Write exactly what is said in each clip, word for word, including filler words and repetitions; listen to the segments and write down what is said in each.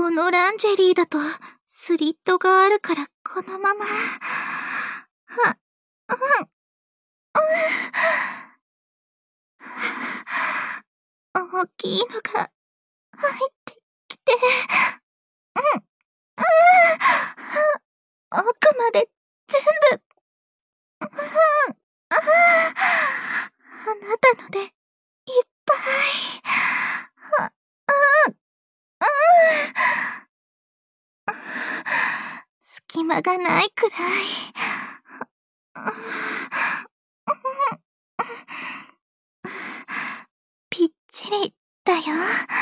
このランジェリーだとスリットがあるからこのまま。は、うん、うん。大きいのが入ってきて、うん、うん、奥まで全部、うん、あなたのでいっぱい。は、うん、うん、隙間がないくらい。ぴっちりだよ。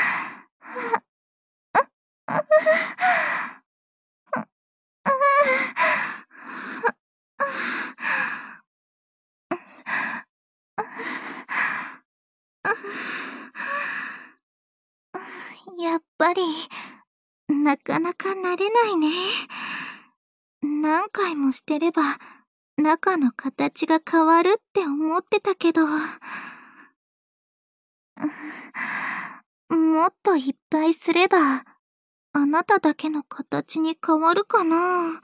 やっぱり、なかなか慣れないね。何回もしてれば、中の形が変わるって思ってたけど。もっといっぱいすれば、あなただけの形に変わるかな。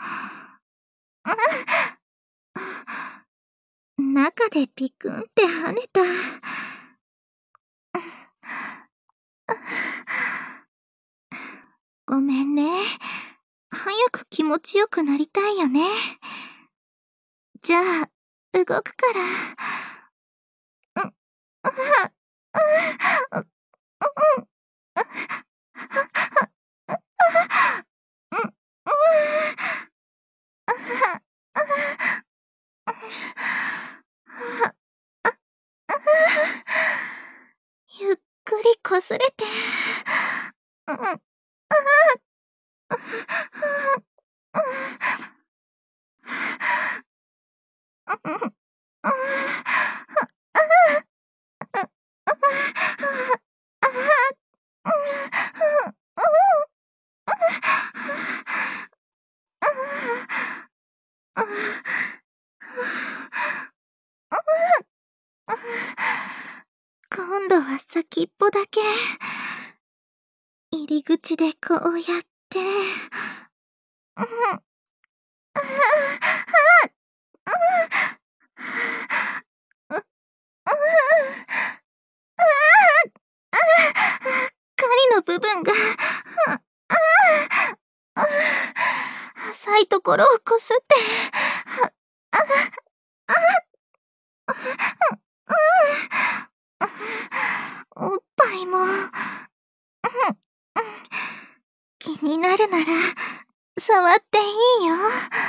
中でピクンって跳ねた。ごめんね。早く気持ちよくなりたいよね。じゃあ、動くから。うん、うん、うん、うん、ゆっくりこすれて。うん、今度は先っぽだけ。入り口でこうやって。うん。狩りの部分が、浅いところをこすって、おっぱいも、気になるなら、触っていいよ。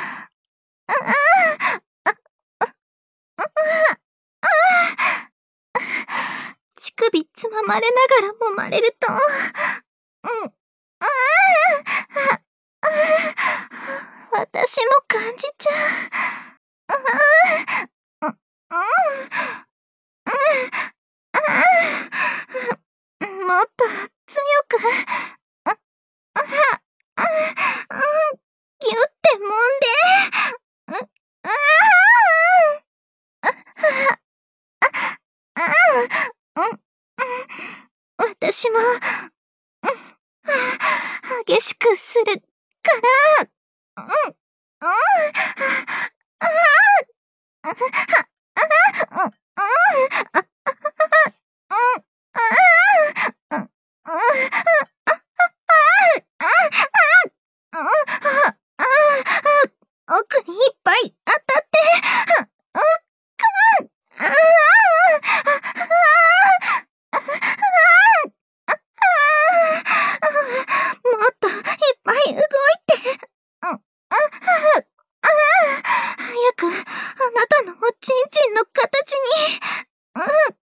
乳首つままれながら揉まれると、うん、私も感じちゃう。もっと強く、ギュって揉んで。私も、激しくするから、うん、うん、奥にいっぱい当たって、もっといっぱい動いて。早くあなたのおちんちんの形に。